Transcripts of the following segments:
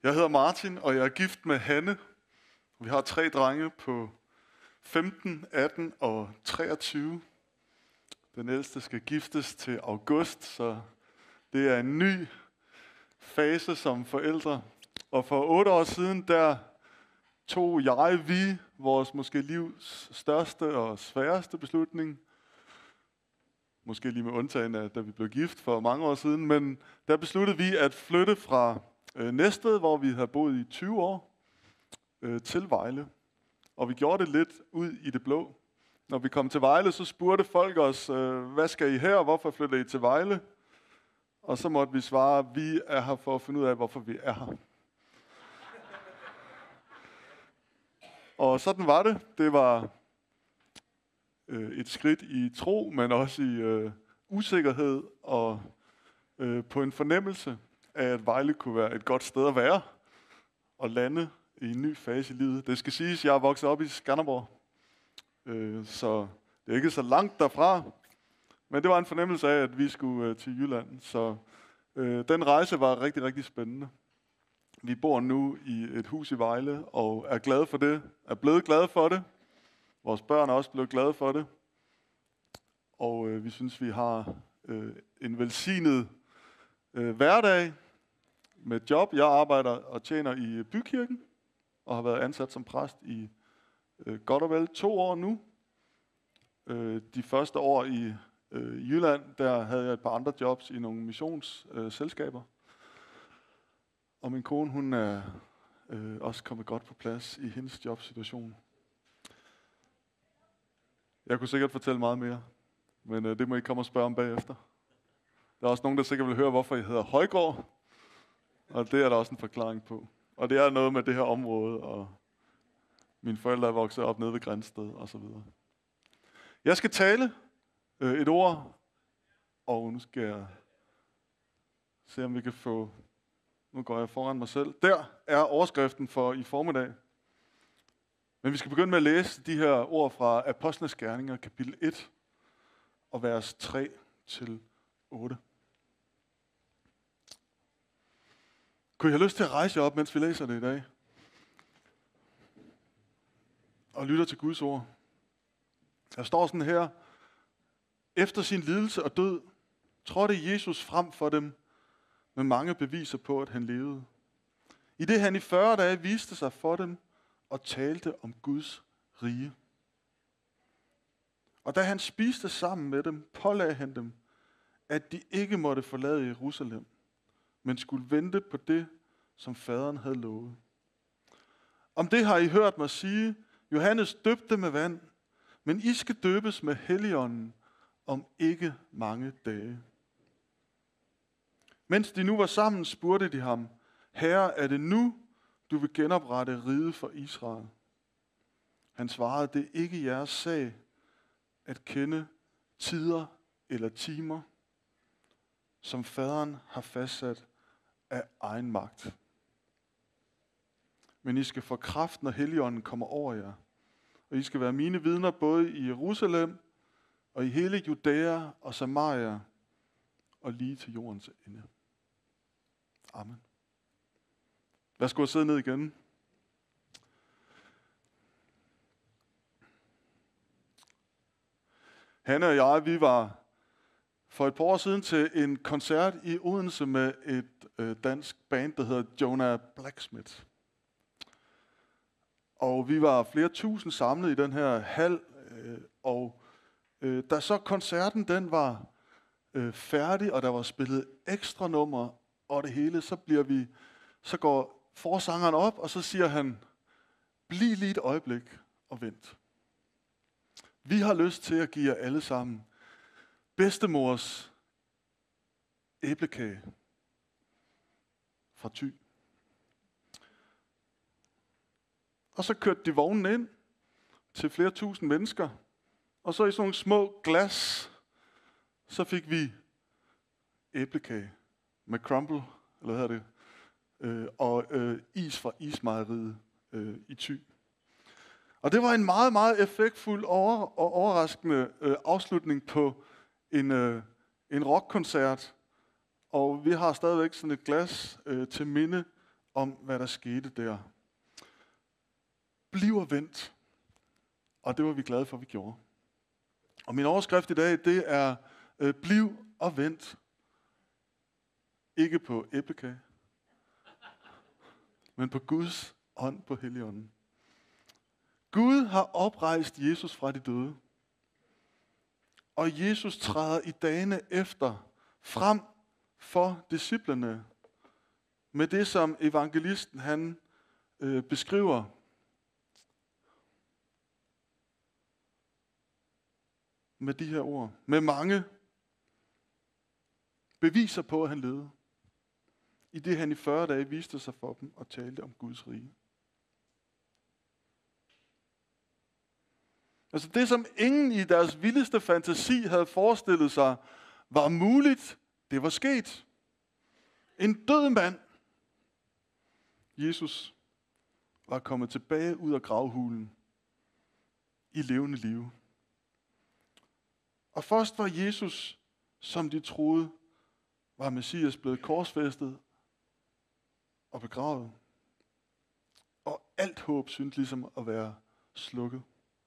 Jeg hedder Martin, og jeg er gift med Hanne. Vi har 3 drenge på 15, 18 og 23. Den ældste skal giftes til august, så det er en ny fase som forældre. Og for 8 år siden, der tog vi vores måske livs største og sværeste beslutning. Måske lige med undtagen af, da vi blev gift for mange år siden. Men der besluttede vi at flytte fra Næstved, hvor vi havde boet i 20 år, til Vejle. Og vi gjorde det lidt ud i det blå. Når vi kom til Vejle, så spurgte folk os, hvad skal I her? Hvorfor flytter I til Vejle? Og så måtte vi svare, vi er her for at finde ud af, hvorfor vi er her. Og sådan var det. Det var et skridt i tro, men også i usikkerhed og på en fornemmelse af, at Vejle kunne være et godt sted at være og lande i en ny fase i livet. Det skal siges, at jeg er vokset op i Skanderborg, så det er ikke så langt derfra. Men det var en fornemmelse af, at vi skulle til Jylland, så den rejse var rigtig, rigtig spændende. Vi bor nu i et hus i Vejle og er glade for det, er blevet glade for det. Vores børn er også blevet glade for det. Og vi synes, vi har en velsignet hverdag med job. Jeg arbejder og tjener i bykirken og har været ansat som præst i godt og vel 2 år nu. De første år i Jylland, der havde jeg et par andre jobs i nogle missionsselskaber. Og min kone, hun er også kommet godt på plads i hendes jobsituation. Jeg kunne sikkert fortælle meget mere, men det må I komme og spørge om bagefter. Der er også nogen, der sikkert vil høre, hvorfor jeg hedder Højgaard, og det er der også en forklaring på. Og det er noget med det her område, og mine forældre er vokset op nede ved Grænsted og så videre. Jeg skal tale et ord, og nu skal jeg se, om vi kan få... Nu går jeg foran mig selv. Der er overskriften for i formiddag. Men vi skal begynde med at læse de her ord fra Apostlenes Gerninger, kapitel 1, og vers 3 til 8. Kunne I have lyst til at rejse jer op, mens vi læser det i dag? Og lytter til Guds ord. Der står sådan her. Efter sin lidelse og død, trådte Jesus frem for dem med mange beviser på, at han levede. I det han i 40 dage viste sig for dem og talte om Guds rige. Og da han spiste sammen med dem, pålagde han dem, at de ikke måtte forlade Jerusalem, men skulle vente på det, som faderen havde lovet. Om det har I hørt mig sige, Johannes døbte med vand, men I skal døbes med Helligånden om ikke mange dage. Mens de nu var sammen, spurgte de ham, Herre, er det nu, du vil genoprette riget for Israel? Han svarede, det er ikke jeres sag at kende tider eller timer, som faderen har fastsat af egen magt. Men I skal få kraft, når Helligånden kommer over jer. Og I skal være mine vidner både i Jerusalem og i hele Judæa og Samaria og lige til jordens ende. Amen. Værsgo at sidde ned igen. Hanne og jeg, vi var for et par år siden til en koncert i Odense med et dansk band, der hedder Jonah Blacksmith. Og vi var flere tusind samlet i den her hal, og da så koncerten den var færdig, og der var spillet ekstra nummer og det hele, så går forsangeren op, og så siger han, bliv lige et øjeblik og vent. Vi har lyst til at give jer alle sammen bedstemors æblekage fra Thy. Og så kørte de vognen ind til flere tusind mennesker, og så i sådan nogle små glas, så fik vi æblekage med crumble, eller hvad hedder det, og is fra ismejeriet i Thy. Og det var en meget, meget effektfuld og overraskende afslutning på en rockkoncert. Og vi har stadigvæk sådan et glas til minde om, hvad der skete der. Bliv og vent. Og det var vi glade for, at vi gjorde. Og min overskrift i dag, det er bliv og vent. Ikke på æblekage, men på Guds ånd på Helligånden. Gud har oprejst Jesus fra de døde. Og Jesus træder i dagene efter frem for disciplene med det, som evangelisten han beskriver. Med de her ord. Med mange beviser på, at han levede. I det han i 40 dage viste sig for dem og talte om Guds rige. Altså det, som ingen i deres vildeste fantasi havde forestillet sig, var muligt, det var sket. En død mand, Jesus, var kommet tilbage ud af gravhulen i levende liv. Og først var Jesus, som de troede, var Messias blevet korsfæstet og begravet. Og alt håb syntes ligesom at være slukket.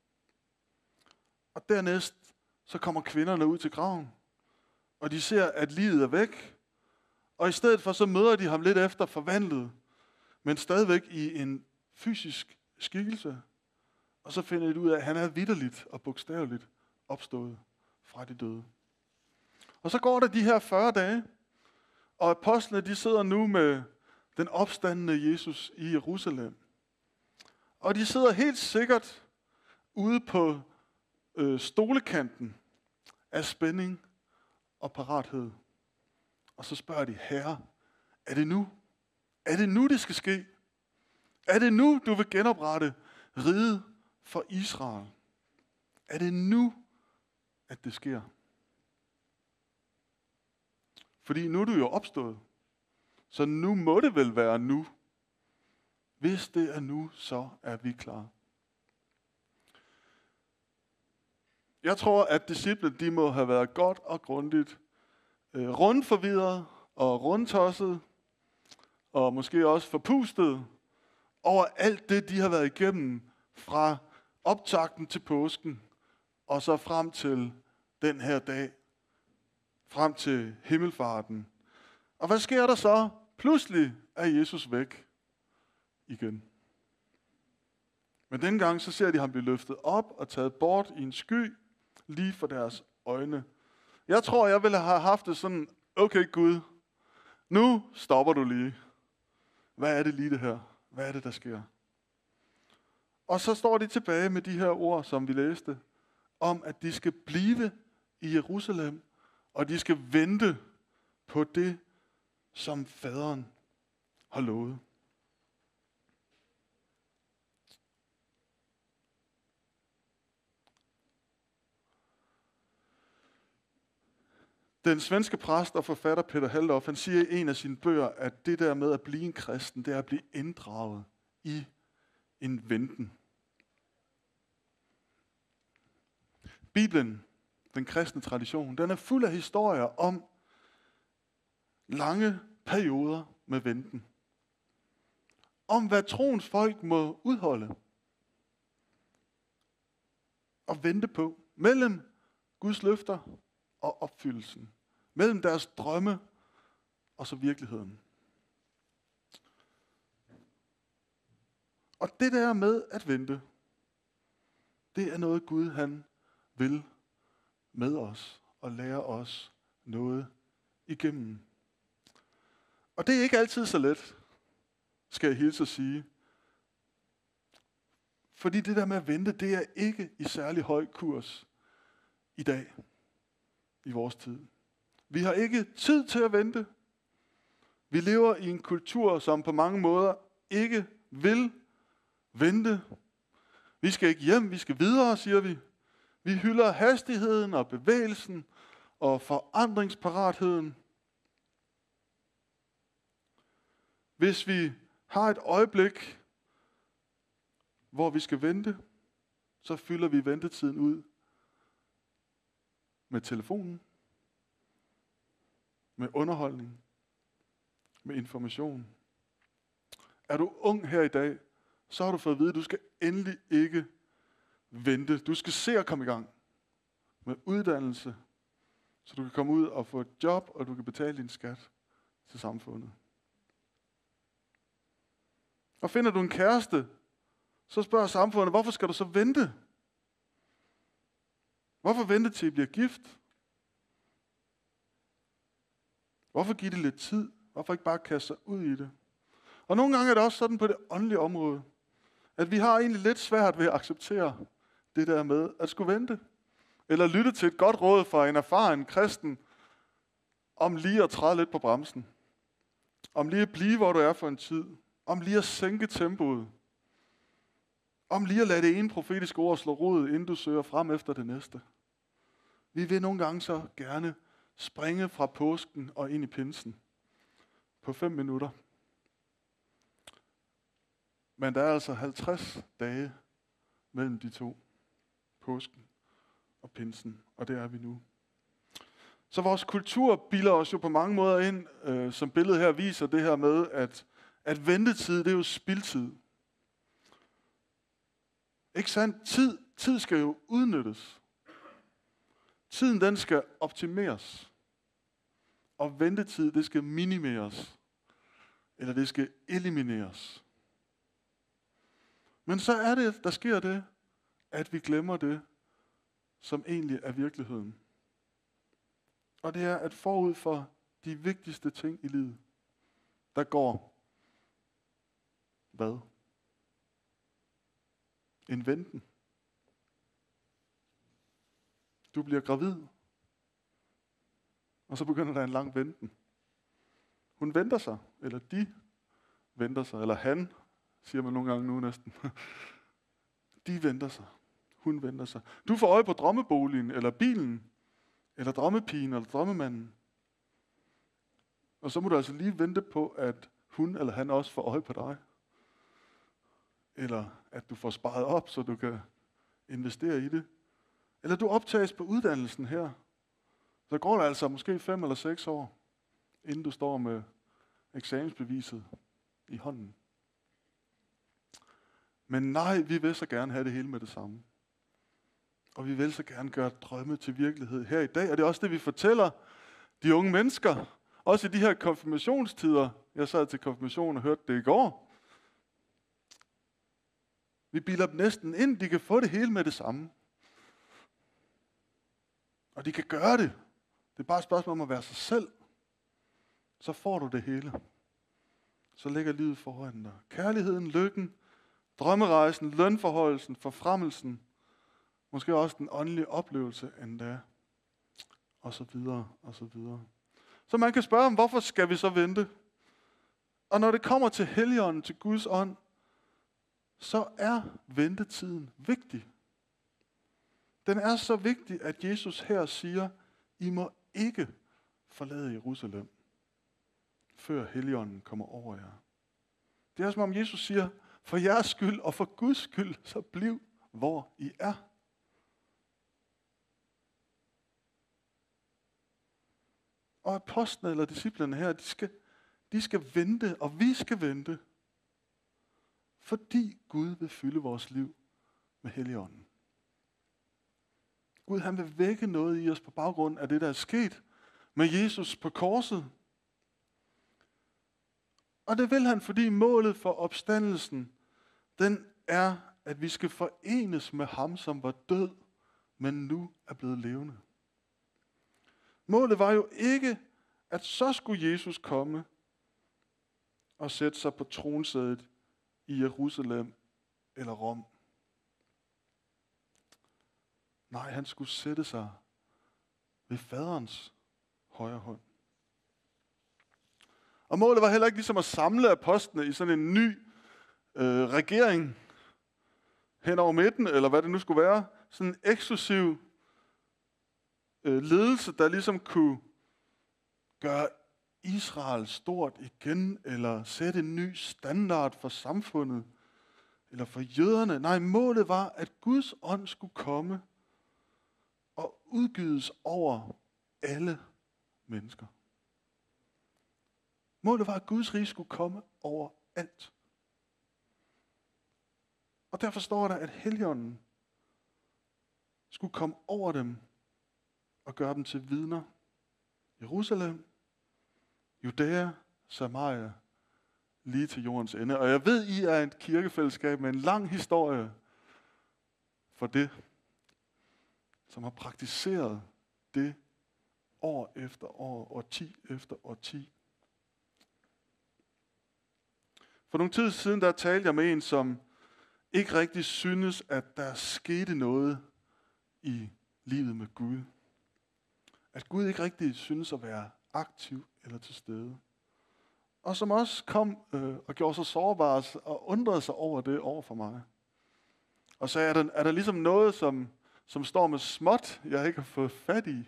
Og dernæst, så kommer kvinderne ud til graven, og de ser, at livet er væk. Og i stedet for, så møder de ham lidt efter forvandlet, men stadigvæk i en fysisk skikkelse. Og så finder de ud af, at han er vitterligt og bogstaveligt opstået fra de døde. Og så går der de her 40 dage, og apostlene de sidder nu med den opstandende Jesus i Jerusalem. Og de sidder helt sikkert ude på stolekanten af spænding og parathed. Og så spørger de, Herre, er det nu? Er det nu, det skal ske? Er det nu, du vil genoprette riget for Israel? Er det nu, at det sker? Fordi nu er du jo opstået. Så nu må det vel være nu. Hvis det er nu, så er vi klar. Jeg tror, at disciplene, de må have været godt og grundigt rundforvirret og rundtosset, og måske også forpustet over alt det, de har været igennem fra optakten til påsken, og så frem til den her dag, frem til himmelfarten. Og hvad sker der så? Pludselig er Jesus væk igen. Men denne gang så ser de ham blive løftet op og taget bort i en sky lige for deres øjne. Jeg tror, jeg ville have haft det sådan, okay Gud, nu stopper du lige. Hvad er det lige det her? Hvad er det, der sker? Og så står de tilbage med de her ord, som vi læste, om at de skal blive i Jerusalem, og de skal vente på det, som faderen har lovet. Den svenske præst og forfatter Peter Halldorf, han siger i en af sine bøger, at det der med at blive en kristen, det er at blive inddraget i en venten. Bibelen, den kristne tradition, den er fuld af historier om lange perioder med venten. Om hvad troens folk må udholde og vente på mellem Guds løfter og opfyldelsen. Mellem deres drømme og så virkeligheden. Og det der med at vente, det er noget Gud han vil med os og lære os noget igennem. Og det er ikke altid så let, skal jeg hilse at sige. Fordi det der med at vente, det er ikke i særlig høj kurs i dag, i vores tid. Vi har ikke tid til at vente. Vi lever i en kultur, som på mange måder ikke vil vente. Vi skal ikke hjem, vi skal videre, siger vi. Vi hylder hastigheden og bevægelsen og forandringsparatheden. Hvis vi har et øjeblik, hvor vi skal vente, så fylder vi ventetiden ud med telefonen, med underholdning, med information. Er du ung her i dag, så har du fået at vide, at du skal endelig ikke vente. Du skal se at komme i gang med uddannelse, så du kan komme ud og få et job, og du kan betale din skat til samfundet. Og finder du en kæreste, så spørger samfundet, hvorfor skal du så vente? Hvorfor vente til I bliver gift? Hvorfor give det lidt tid? Hvorfor ikke bare kaste sig ud i det? Og nogle gange er det også sådan på det åndelige område, at vi har egentlig lidt svært ved at acceptere det der med at skulle vente. Eller lytte til et godt råd fra en erfaren kristen, om lige at træde lidt på bremsen. Om lige at blive, hvor du er for en tid. Om lige at sænke tempoet. Om lige at lade det ene profetiske ord slå rod, inden du søger frem efter det næste. Vi vil nogle gange så gerne springe fra påsken og ind i pinsen på 5 minutter. Men der er altså 50 dage mellem de to. Påsken og pinsen, og det er vi nu. Så vores kultur bilder os jo på mange måder ind, som billedet her viser det her med, at ventetid, det er jo spildtid. Ikke sandt? Tid skal jo udnyttes. Tiden, den skal optimeres. Og ventetid, det skal minimeres. Eller det skal elimineres. Men så er det, der sker det, at vi glemmer det, som egentlig er virkeligheden. Og det er, at forud for de vigtigste ting i livet, der går hvad? En venten. Du bliver gravid, og så begynder der en lang venten. Hun venter sig, eller de venter sig, eller han, siger man nogle gange nu næsten. De venter sig. Hun venter sig. Du får øje på drømmeboligen, eller bilen, eller drømmepigen, eller drømmemanden. Og så må du altså lige vente på, at hun eller han også får øje på dig. Eller at du får sparet op, så du kan investere i det. Eller du optages på uddannelsen her. Så går der altså måske 5 eller 6 år, inden du står med eksamensbeviset i hånden. Men nej, vi vil så gerne have det hele med det samme. Og vi vil så gerne gøre drømme til virkelighed her i dag. Og det er også det, vi fortæller de unge mennesker. Også i de her konfirmationstider. Jeg sad til konfirmation og hørte det i går. Vi bilder dem næsten ind, de kan få det hele med det samme. Og de kan gøre det. Det er bare et spørgsmål om at være sig selv. Så får du det hele. Så ligger livet foran dig. Kærligheden, lykken, drømmerejsen, lønforhøjelsen, forfremmelsen. Måske også den åndelige oplevelse endda. Og så videre, og så videre. Så man kan spørge om, hvorfor skal vi så vente? Og når det kommer til Helligånden, til Guds ånd, så er ventetiden vigtig. Den er så vigtig, at Jesus her siger, I må ikke forlade Jerusalem, før Helligånden kommer over jer. Det er som om Jesus siger, for jeres skyld og for Guds skyld, så bliv, hvor I er. Og apostlene eller disciplerne her, de skal vente, og vi skal vente, fordi Gud vil fylde vores liv med Helligånden. Gud, han vil vække noget i os på baggrund af det, der er sket med Jesus på korset. Og det vil han, fordi målet for opstandelsen, den er, at vi skal forenes med ham, som var død, men nu er blevet levende. Målet var jo ikke, at så skulle Jesus komme og sætte sig på tronsædet i Jerusalem eller Rom. Nej, han skulle sætte sig ved faderens højre hånd. Og målet var heller ikke ligesom at samle apostlene i sådan en ny regering hen over midten, eller hvad det nu skulle være. Sådan en eksklusiv ledelse, der ligesom kunne gøre Israel stort igen, eller sætte en ny standard for samfundet, eller for jøderne. Nej, målet var, at Guds ånd skulle komme og udgydes over alle mennesker. Målet var, at Guds rige skulle komme over alt. Og derfor står der, at Helligånden skulle komme over dem og gøre dem til vidner. Jerusalem, Judæa, Samaria, lige til jordens ende. Og jeg ved, I er et kirkefællesskab med en lang historie for det, som har praktiseret det år efter år, årti efter årti. For nogle tid siden, der talte jeg med en, som ikke rigtig synes, at der skete noget i livet med Gud. At Gud ikke rigtig synes at være aktiv eller til stede. Og som også kom og gjorde sig sårbar og undrede sig over det over for mig. Og sagde, er der ligesom noget, som står med småt, jeg ikke har fået fat i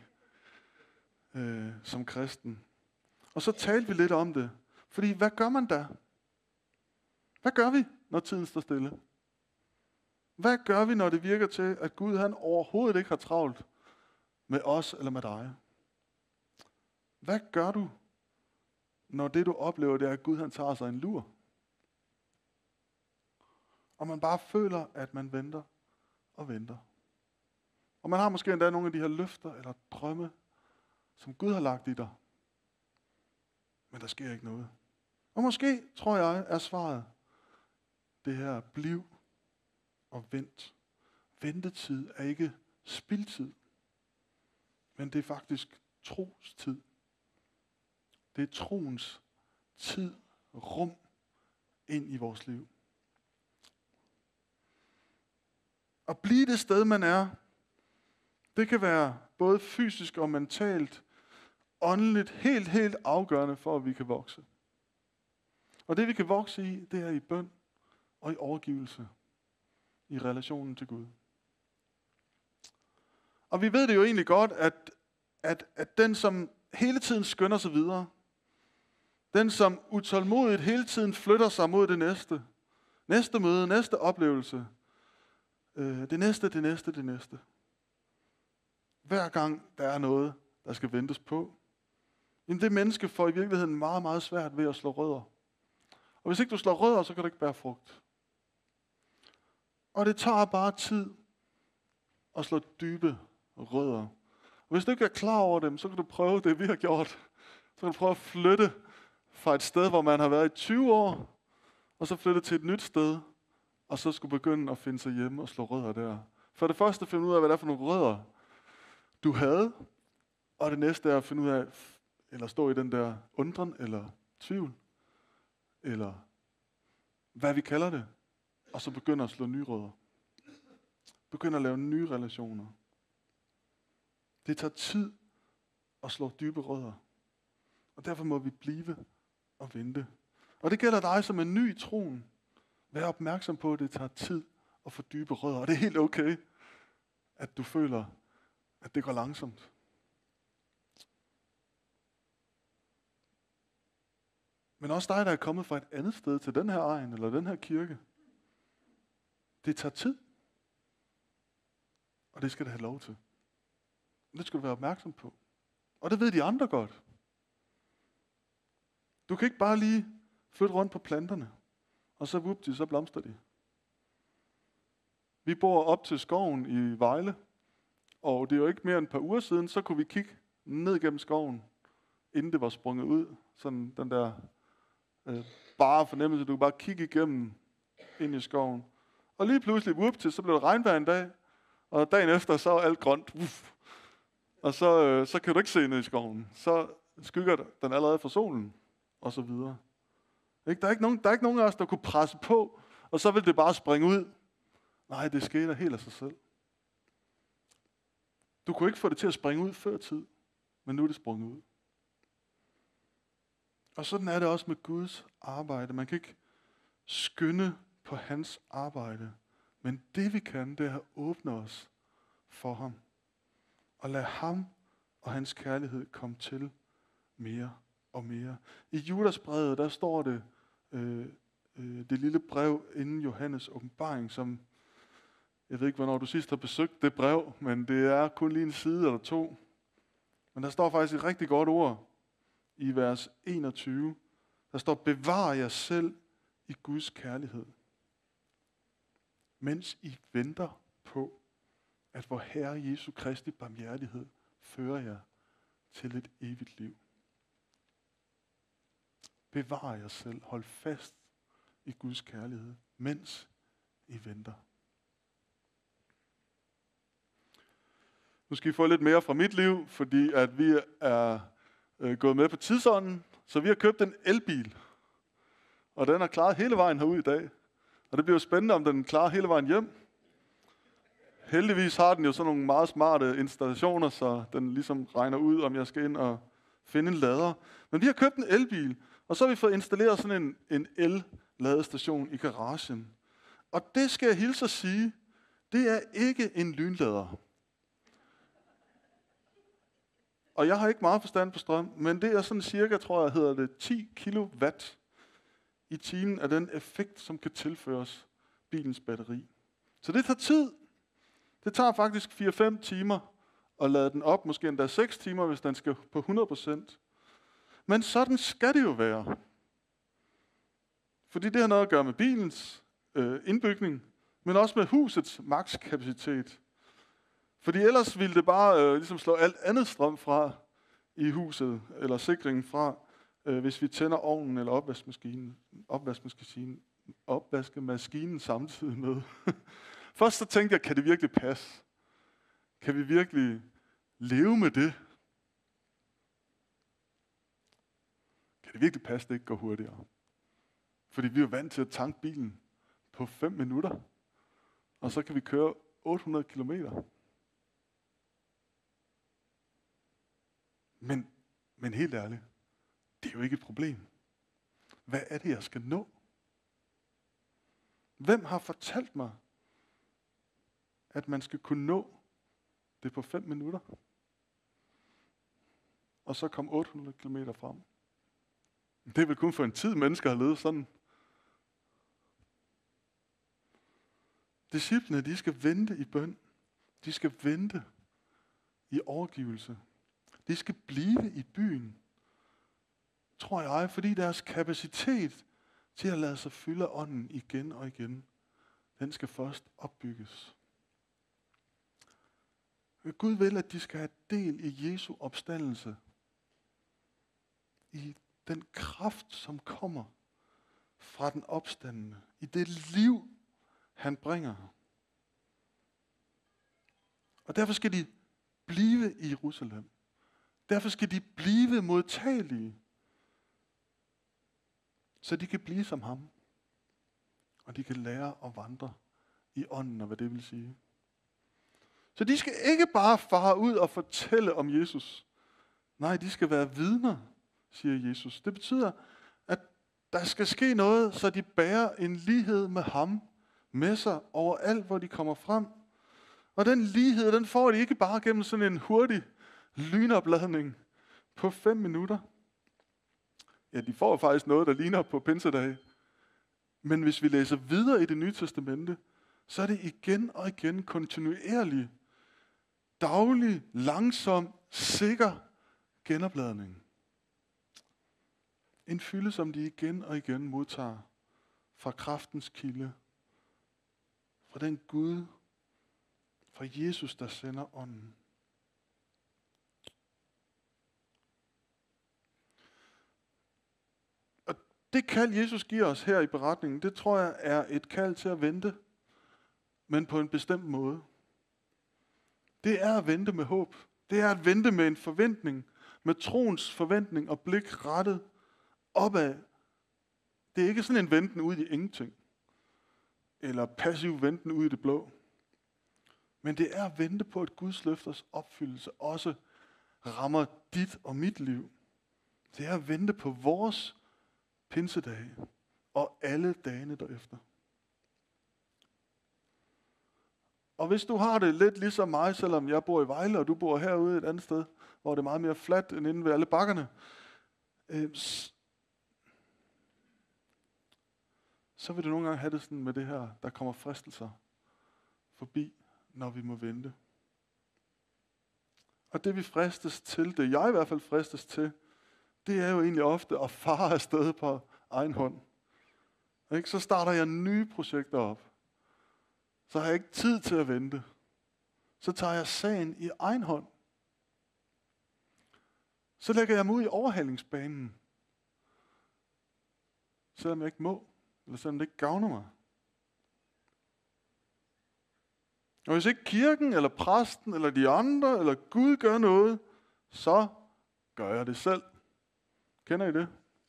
som kristen? Og så talte vi lidt om det. Fordi hvad gør man da? Hvad gør vi, når tiden står stille? Hvad gør vi, når det virker til, at Gud han overhovedet ikke har travlt med os eller med dig? Hvad gør du, når det du oplever, det er, at Gud han tager sig en lur? Og man bare føler, at man venter og venter. Og man har måske endda nogle af de her løfter eller drømme, som Gud har lagt i dig. Men der sker ikke noget. Og måske, tror jeg, er svaret det her: bliv og vent. Ventetid er ikke spildtid, men det er faktisk trostid. Det er troens tid, rum ind i vores liv. At blive det sted, man er, det kan være både fysisk og mentalt, åndeligt, helt afgørende for, at vi kan vokse. Og det vi kan vokse i, det er i bøn og i overgivelse, i relationen til Gud. Og vi ved det jo egentlig godt, at den, som hele tiden skynder sig videre, den, som utålmodigt hele tiden flytter sig mod det næste møde, næste oplevelse, det næste. Hver gang der er noget, der skal ventes på, jamen det menneske får i virkeligheden meget, meget svært ved at slå rødder. Og hvis ikke du slår rødder, så kan du ikke bære frugt. Og det tager bare tid at slå dybe rødder. Og hvis du ikke er klar over dem, så kan du prøve det, vi har gjort. Så kan du prøve at flytte fra et sted, hvor man har været i 20 år, og så flytte til et nyt sted, og så skulle begynde at finde sig hjemme og slå rødder der. For det første at finde ud af, hvad det er for nogle rødder, du havde, og det næste er at finde ud af, eller stå i den der undren, eller tvivl, eller hvad vi kalder det, og så begynde at slå nye rødder. Begynde at lave nye relationer. Det tager tid at slå dybe rødder. Og derfor må vi blive og vente. Og det gælder dig, som er ny i troen. Vær opmærksom på, at det tager tid at få dybe rødder. Og det er helt okay, at du føler, at det går langsomt. Men også dig, der er kommet fra et andet sted til den her egen, eller den her kirke. Det tager tid. Og det skal det have lov til. Og det skal du være opmærksom på. Og det ved de andre godt. Du kan ikke bare lige flytte rundt på planterne, og så vupti, så blomster de. Vi bor op til skoven i Vejle, og det er jo ikke mere end et par uger siden, så kunne vi kigge ned gennem skoven, inden det var sprunget ud. Sådan den der bare fornemmelse, du kan bare kigge igennem ind i skoven. Og lige pludselig, vupti, så blev det regnvejr en dag, og dagen efter, så er alt grønt. Og så kan du ikke se ned i skoven. Så skygger den allerede fra solen, og så videre. Der er ikke nogen af os, der kunne presse på, og så vil det bare springe ud. Nej, det sker helt af sig selv. Du kunne ikke få det til at springe ud før tid, men nu er det sprunget ud. Og sådan er det også med Guds arbejde. Man kan ikke skynde på hans arbejde, men det vi kan, det er at åbne os for ham. Og lad ham og hans kærlighed komme til mere og mere. I Judasbrevet, der står det, det lille brev inden Johannes åbenbaring, som, jeg ved ikke, hvornår du sidst har besøgt det brev, men det er kun lige en side eller to. Men der står faktisk et rigtig godt ord i vers 21. Der står, bevar jer selv i Guds kærlighed. mens I venter på, at vor Herre Jesu Kristi barmhjertighed fører jer til et evigt liv. Bevar jer selv. Hold fast i Guds kærlighed, mens I venter. Nu skal I få lidt mere fra mit liv, fordi at vi er gået med på tidsånden, så vi har købt en elbil. Og den er klaret hele vejen herud i dag. Og det bliver jo spændende, om den klarer hele vejen hjem. Heldigvis har den jo sådan nogle meget smarte installationer, så den ligesom regner ud, om jeg skal ind og finde en lader. Men vi har købt en elbil, og så har vi fået installeret sådan en el-ladestation i garagen. Og det skal jeg hilse at sige, det er ikke en lynlader. Og jeg har ikke meget forstand på strøm, men det er sådan cirka, tror jeg, hedder det 10 kilowatt i timen af den effekt, som kan tilføres bilens batteri. Så det tager tid. Det tager faktisk 4-5 timer at lade den op, måske endda 6 timer, hvis den skal på 100%. Men sådan skal det jo være. Fordi det har noget at gøre med bilens indbygning, men også med husets makskapacitet. Fordi ellers ville det bare ligesom slå alt andet strøm fra i huset, eller sikringen fra, hvis vi tænder ovnen eller opvaskemaskinen samtidig med. Først så tænkte jeg, kan det virkelig passe? Kan vi virkelig leve med det? Kan det virkelig passe, det ikke går hurtigere? Fordi vi er vant til at tanke bilen på 5 minutter, og så kan vi køre 800 kilometer. Men helt ærligt, det er jo ikke et problem. Hvad er det, jeg skal nå? Hvem har fortalt mig, at man skal kunne nå det på 5 minutter? Og så kom 800 kilometer frem. Det er vel kun for en tid, mennesker har levet sådan. Disciplene, de skal vente i bøn. De skal vente i overgivelse. De skal blive i byen, tror jeg, fordi deres kapacitet til at lade sig fylde af ånden igen og igen, den skal først opbygges. Gud vil, at de skal have del i Jesu opstandelse. I den kraft, som kommer fra den opstandende. I det liv, han bringer. Og derfor skal de blive i Jerusalem. Derfor skal de blive modtagelige, så de kan blive som ham. Og de kan lære at vandre i ånden, og hvad det vil sige. Så de skal ikke bare fare ud og fortælle om Jesus. Nej, de skal være vidner, siger Jesus. Det betyder, at der skal ske noget, så de bærer en lighed med ham med sig overalt, hvor de kommer frem. Og den lighed, den får de ikke bare gennem sådan en hurtig lynopladning på 5 minutter. Ja, de får faktisk noget, der ligner på pinsedag. Men hvis vi læser videre i Det Nye Testamente, så er det igen og igen kontinuerlig, daglig, langsom, sikker genopladning. En fylde, som de igen og igen modtager fra kraftens kilde, fra den Gud, fra Jesus, der sender ånden. Og det kald, Jesus giver os her i beretningen, det tror jeg er et kald til at vente, men på en bestemt måde. Det er at vente med håb. Det er at vente med en forventning, med troens forventning og blik rettet opad. Det er ikke sådan en venten ud i ingenting, eller passiv venten ud i det blå. Men det er at vente på, at Guds løfters opfyldelse også rammer dit og mit liv. Det er at vente på vores pinsedage og alle dagene derefter. Og hvis du har det lidt ligesom mig, selvom jeg bor i Vejle, og du bor herude et andet sted, hvor det er meget mere fladt end inde ved alle bakkerne, så vil du nogle gange have det sådan med det her, der kommer fristelser forbi, når vi må vente. Og det vi fristes til, det jeg i hvert fald fristes til, det er jo egentlig ofte at fare afsted på egen hånd. Ikke? Så starter jeg nye projekter op. så har jeg ikke tid til at vente. Så tager jeg sagen i egen hånd. Så lægger jeg mig ud i overhalingsbanen. Selvom jeg ikke må, eller selvom det ikke gavner mig. Og hvis ikke kirken, eller præsten, eller de andre, eller Gud gør noget, så gør jeg det selv. Kender I det?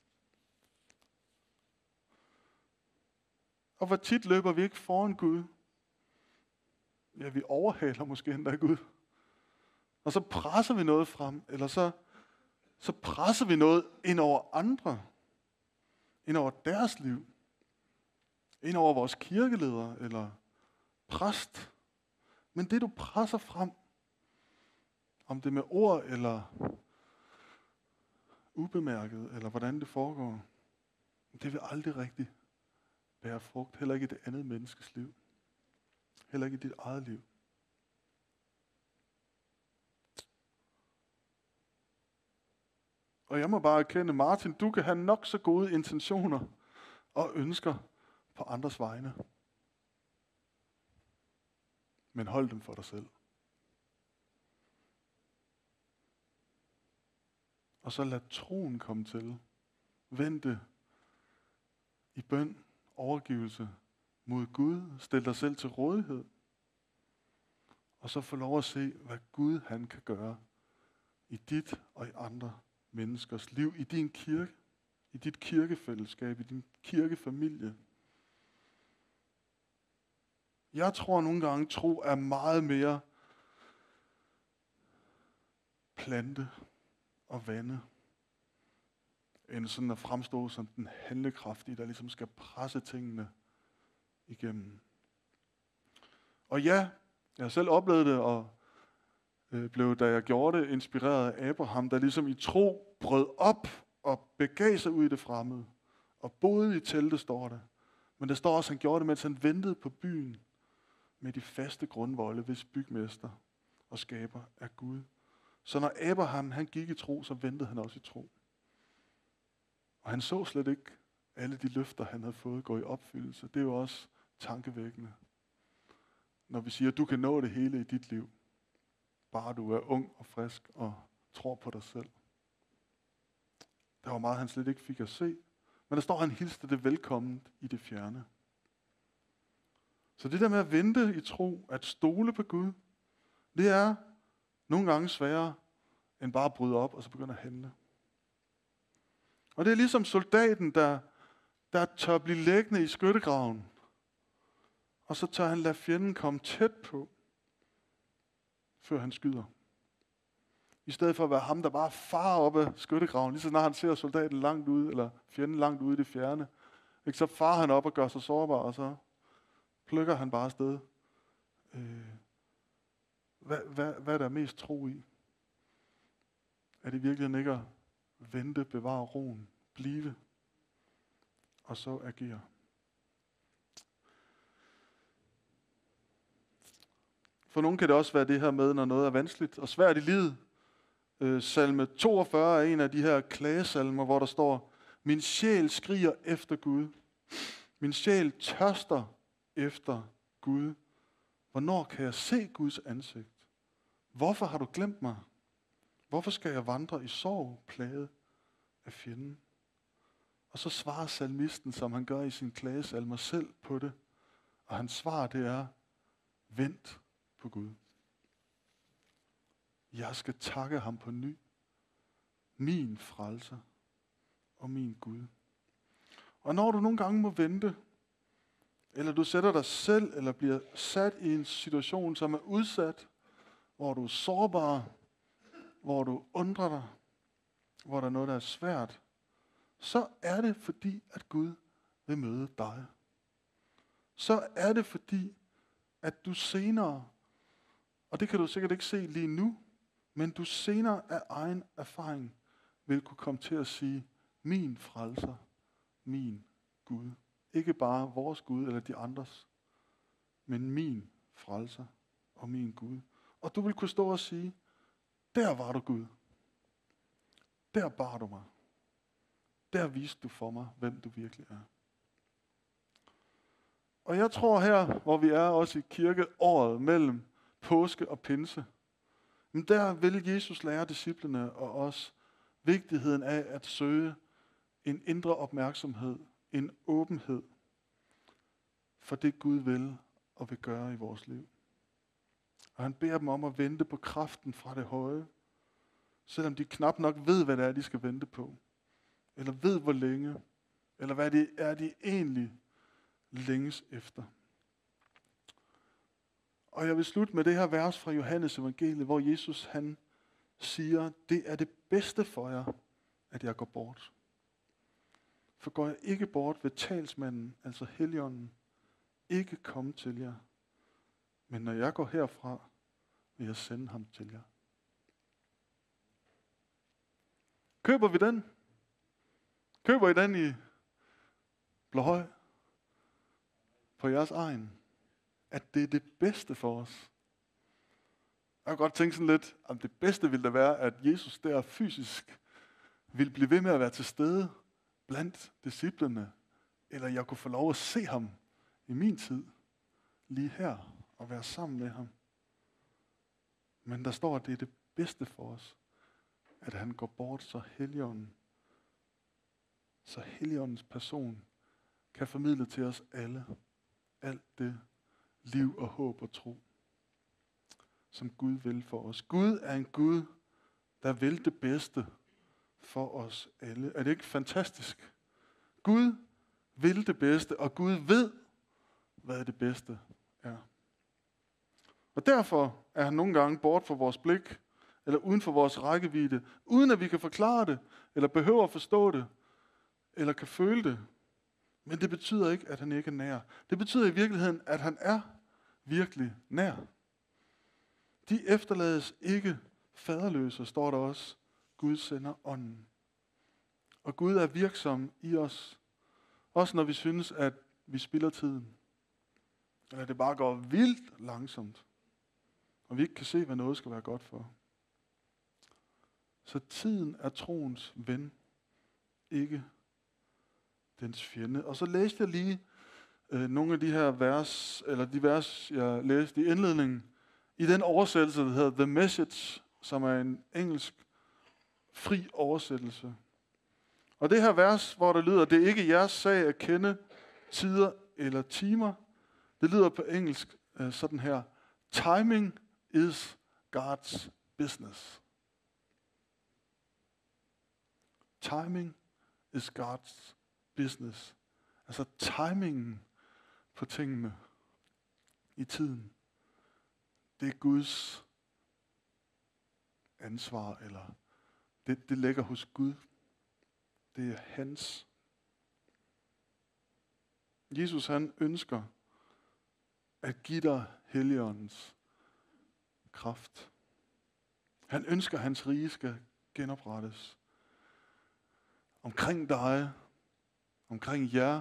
Og hvor tit løber vi ikke foran Gud? Ja, vi overhaler måske endda Gud. Og så presser vi noget frem, eller så presser vi noget ind over andre. Ind over deres liv. Ind over vores kirkeledere, eller præst. Men det du presser frem, om det er med ord, eller ubemærket, eller hvordan det foregår, det vil aldrig rigtig bære frugt. Heller ikke i det andet menneskes liv. Heller ikke i dit eget liv. Og jeg må bare erkende, Martin, du kan have nok så gode intentioner og ønsker på andres vegne. Men hold dem for dig selv. Og så lad troen komme til. Vend det i bøn, overgivelse mod Gud. Stil dig selv til rådighed. Og så få lov at se, hvad Gud han kan gøre i dit og i andre menneskers liv, i din kirke, i dit kirkefællesskab, i din kirkefamilie. Jeg tror nogle gange, tro er meget mere plante og vande, end sådan at fremstå som den handlekraftige, der ligesom skal presse tingene igennem. Og ja, jeg har selv oplevet det, og blev, da jeg gjorde det, inspireret af Abraham, der ligesom i tro brød op og begav sig ud i det fremmede, og boede i teltet, står der. Men der står også, at han gjorde det, mens han ventede på byen, med de faste grundvolde, hvis bygmester og skaber er Gud. Så når Abraham han gik i tro, så ventede han også i tro. Og han så slet ikke alle de løfter, han havde fået, gå i opfyldelse. Det er jo også tankevækkende. Når vi siger, at du kan nå det hele i dit liv, bare du er ung og frisk og tror på dig selv. Der var meget, han slet ikke fik at se. Men der står, at han hilste det velkommen i det fjerne. Så det der med at vente i tro, at stole på Gud, det er nogle gange sværere, end bare at bryde op og så begynde at handle. Og det er ligesom soldaten, der tør blive liggende i skyttegraven. Og så tør han lade fjenden komme tæt på, før han skyder. I stedet for at være ham, der bare farer op af skyttegraven, lige så snart han ser soldaten langt ude, eller fjenden langt ude i det fjerne. Ikke, så farer han op og gør sig sårbar, og så plukker han bare afsted. Hvad er der mest tro i? Er det virkelig ikke at vente, bevare roen, blive, og så agere? For nogen kan det også være det her med, når noget er vanskeligt og svært i livet. Salme 42 er en af de her klagesalmer, hvor der står, min sjæl skriger efter Gud. Min sjæl tørster efter Gud. Hvornår kan jeg se Guds ansigt? Hvorfor har du glemt mig? Hvorfor skal jeg vandre i sorg, plaget af fjenden? Og så svarer salmisten, som han gør i sin klagesalmer, selv på det. Og hans svar, det er, vent på Gud. Jeg skal takke ham på ny. Min frelser og min Gud. Og når du nogle gange må vente, eller du sætter dig selv, eller bliver sat i en situation, som er udsat, hvor du er sårbar, hvor du undrer dig, hvor der er noget, der er svært, så er det fordi, at Gud vil møde dig. Så er det fordi, at du senere, og det kan du sikkert ikke se lige nu, men du senere af egen erfaring vil kunne komme til at sige, min frelser, min Gud. Ikke bare vores Gud eller de andres, men min frelser og min Gud. Og du vil kunne stå og sige, der var du Gud. Der bar du mig. Der viste du for mig, hvem du virkelig er. Og jeg tror her, hvor vi er også i kirkeåret mellem påske og pinse, men der vil Jesus lære disciplene og os vigtigheden af at søge en indre opmærksomhed, en åbenhed for det Gud vil og vil gøre i vores liv. Og han beder dem om at vente på kraften fra det høje, selvom de knap nok ved, hvad det er, de skal vente på, eller ved, hvor længe, eller hvad det er, de egentlig længes efter. Og jeg vil slutte med det her vers fra Johannes evangeliet, hvor Jesus han siger, det er det bedste for jer, at jeg går bort. For går jeg ikke bort, vil talsmanden, altså Helligånden, ikke komme til jer. Men når jeg går herfra, vil jeg sende ham til jer. Køber vi den? Køber I den i Blåhøj? På jeres egen? At det er det bedste for os. Jeg kan godt tænke sådan lidt, om det bedste ville da være, at Jesus der fysisk ville blive ved med at være til stede blandt disciplene, eller jeg kunne få lov at se ham i min tid, lige her, og være sammen med ham. Men der står, at det er det bedste for os, at han går bort, så Helligåndens person kan formidle til os alle alt det liv og håb og tro, som Gud vil for os. Gud er en Gud, der vil det bedste for os alle. Er det ikke fantastisk? Gud vil det bedste, og Gud ved, hvad det bedste er. Og derfor er han nogle gange bort fra vores blik, eller uden for vores rækkevidde, uden at vi kan forklare det, eller behøver at forstå det, eller kan føle det. Men det betyder ikke, at han ikke er nær. Det betyder i virkeligheden, at han er virkelig nær. De efterlades ikke faderløse, står der også. Gud sender ånden. Og Gud er virksom i os. Også når vi synes, at vi spilder tiden. Eller det bare går vildt langsomt. Og vi ikke kan se, hvad noget skal være godt for. Så tiden er troens ven, ikke dens fjende. Og så læste jeg lige nogle af de her vers, eller de vers, jeg læste i indledningen, i den oversættelse, der hedder The Message, som er en engelsk fri oversættelse. Og det her vers, hvor der lyder, det er ikke jeres sag at kende tider eller timer, det lyder på engelsk sådan her: Timing is God's business. Timing is God's business. Altså timingen på tingene i tiden. Det er Guds ansvar, eller det ligger hos Gud. Det er hans. Jesus han ønsker at give dig Helligåndens kraft. Han ønsker, at hans rige skal genoprettes. Omkring dig, omkring jer,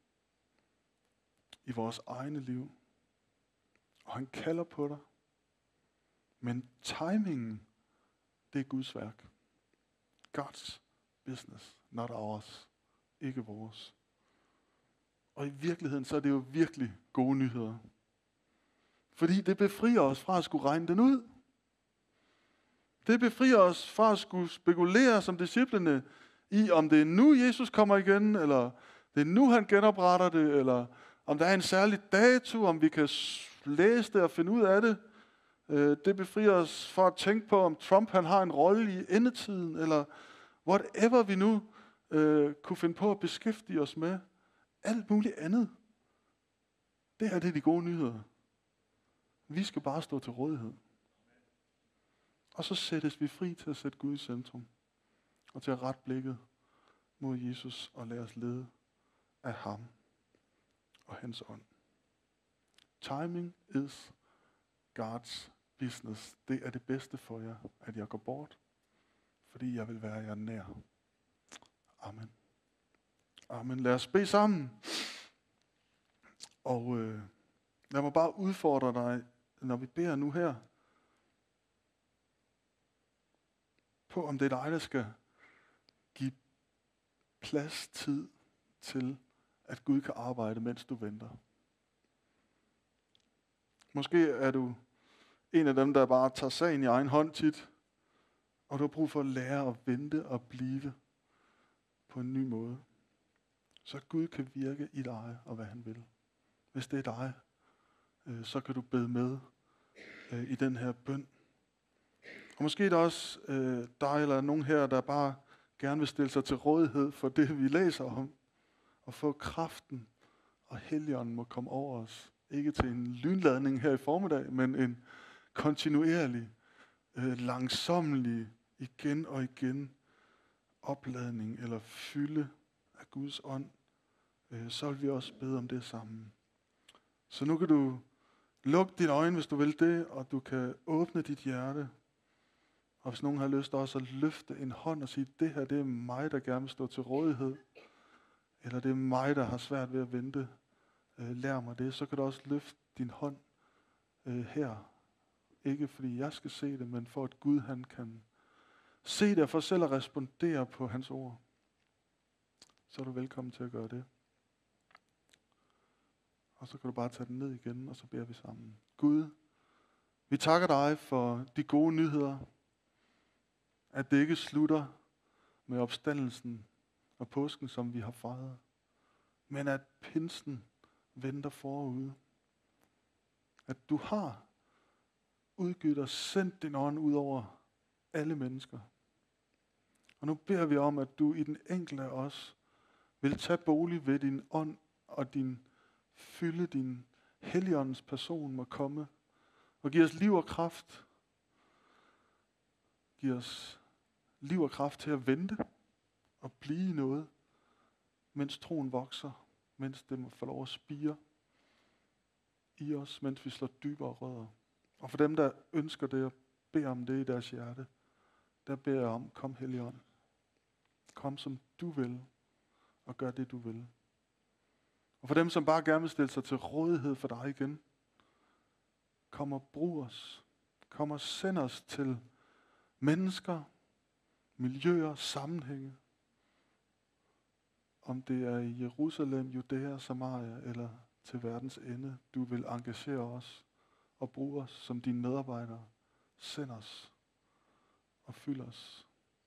i vores egne liv. Og han kalder på dig. Men timingen, det er Guds værk. God's business, not ours. Ikke vores. Og i virkeligheden, så er det jo virkelig gode nyheder. Fordi det befrier os fra at skulle regne den ud. Det befrier os fra at skulle spekulere som disciplene i, om det er nu, Jesus kommer igen, eller det er nu, han genopretter det, eller om der er en særlig dato, om vi kan læse det og finde ud af det. Det befrier os fra at tænke på, om Trump han har en rolle i endetiden, eller whatever vi nu kunne finde på at beskæftige os med. Alt muligt andet. Det her det er de gode nyheder. Vi skal bare stå til rådighed. Og så sættes vi fri til at sætte Gud i centrum. Og til at rette blikket mod Jesus og lade os lede af ham og hans ånd. Timing is God's business. Det er det bedste for jer, at jeg går bort, fordi jeg vil være jer nær. Amen. Amen. Lad os bede sammen. Og lad mig bare udfordre dig, når vi beder nu her, på om det er dig, der skal give plads, tid til, at Gud kan arbejde, mens du venter. Måske er du en af dem, der bare tager sagen i egen hånd tit, og du har brug for at lære at vente og blive på en ny måde. Så Gud kan virke i dig og hvad han vil. Hvis det er dig, så kan du bede med i den her bøn. Og måske er der også dig eller nogen her, der bare gerne vil stille sig til rådighed for det, vi læser om, og få kraften, og Helligånden må komme over os. Ikke til en lynladning her i formiddag, men en kontinuerlig, langsommelig, igen og igen opladning eller fylde af Guds ånd. Så vil vi også bede om det sammen. Så nu kan du lukke dine øjne, hvis du vil det, og du kan åbne dit hjerte. Og hvis nogen har lyst også at løfte en hånd og sige, det her, det er mig, der gerne vil stå til rådighed, eller det er mig, der har svært ved at vente, lær mig det, så kan du også løfte din hånd her. Ikke fordi jeg skal se det, men for at Gud han kan se det, og for selv at respondere på hans ord. Så er du velkommen til at gøre det. Og så kan du bare tage den ned igen, og så beder vi sammen. Gud, vi takker dig for de gode nyheder, at det ikke slutter med opstandelsen og påsken, som vi har fejret, men at pinsen venter forude. At du har udgivet og sendt din ånd ud over alle mennesker. Og nu beder vi om, at du i den enkelte af os vil tage bolig ved din ånd og fylde din Helligåndens person må komme og give os liv og kraft. Giv os liv og kraft til at vente og blive noget, mens troen vokser, mens det må få lov at spire i os, mens vi slår dybere rødder. Og for dem, der ønsker det og beder om det i deres hjerte, der beder jeg om, kom Helligånd. Kom som du vil, og gør det du vil. Og for dem, som bare gerne vil stille sig til rådighed for dig igen, kom og brug os. Kom og send os til mennesker, miljøer, sammenhænge. Om det er i Jerusalem, Judæa, Samaria eller til verdens ende, du vil engagere os og bruge os som dine medarbejdere. Send os og fyld os.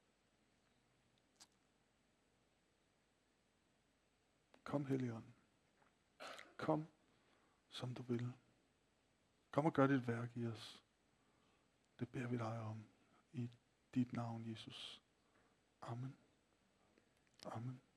Kom Helligånd. Kom som du vil. Kom og gør dit værk i os. Det beder vi dig om i dit navn, Jesus. Amen. Amen.